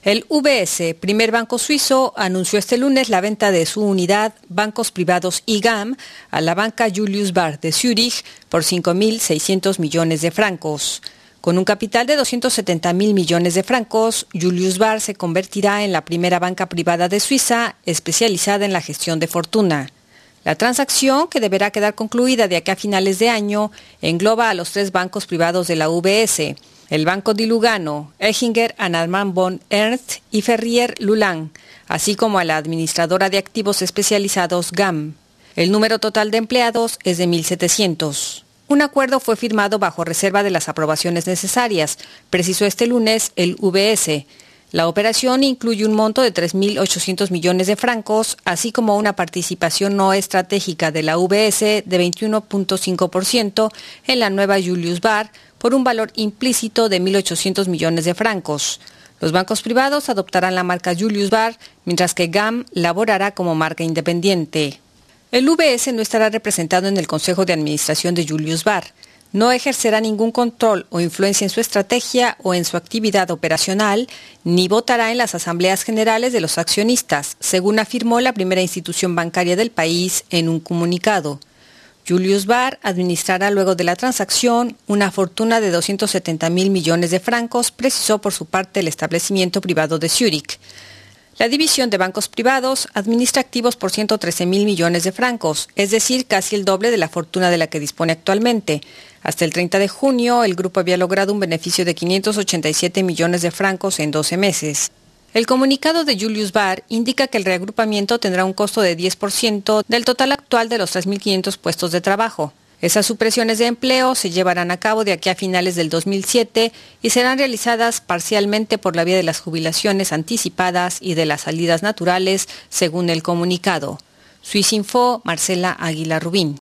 El UBS, primer banco suizo, anunció este lunes la venta de su unidad Bancos Privados IGAM a la banca Julius Baer de Zúrich por 5.600 millones de francos. Con un capital de 270.000 millones de francos, Julius Baer se convertirá en la primera banca privada de Suiza especializada en la gestión de fortuna. La transacción, que deberá quedar concluida de aquí a finales de año, engloba a los 3 bancos privados de la UBS, el Banco di Lugano, Echinger Armand von Ernst y Ferrier Lulang, así como a la administradora de activos especializados GAM. El número total de empleados es de 1.700. Un acuerdo fue firmado bajo reserva de las aprobaciones necesarias, precisó este lunes el UBS. La operación incluye un monto de 3.800 millones de francos, así como una participación no estratégica de la UBS de 21.5% en la nueva Julius Baer por un valor implícito de 1.800 millones de francos. Los bancos privados adoptarán la marca Julius Baer, mientras que GAM laborará como marca independiente. El UBS no estará representado en el Consejo de Administración de Julius Baer. No ejercerá ningún control o influencia en su estrategia o en su actividad operacional, ni votará en las asambleas generales de los accionistas, según afirmó la primera institución bancaria del país en un comunicado. Julius Baer administrará luego de la transacción una fortuna de 270.000 millones de francos, precisó por su parte el establecimiento privado de Zúrich. La división de bancos privados administra activos por 113.000 millones de francos, es decir, casi el doble de la fortuna de la que dispone actualmente. Hasta el 30 de junio, el grupo había logrado un beneficio de 587 millones de francos en 12 meses. El comunicado de Julius Baer indica que el reagrupamiento tendrá un costo de 10% del total actual de los 3.500 puestos de trabajo. Esas supresiones de empleo se llevarán a cabo de aquí a finales del 2007 y serán realizadas parcialmente por la vía de las jubilaciones anticipadas y de las salidas naturales, según el comunicado. Swissinfo, Marcela Águila Rubín.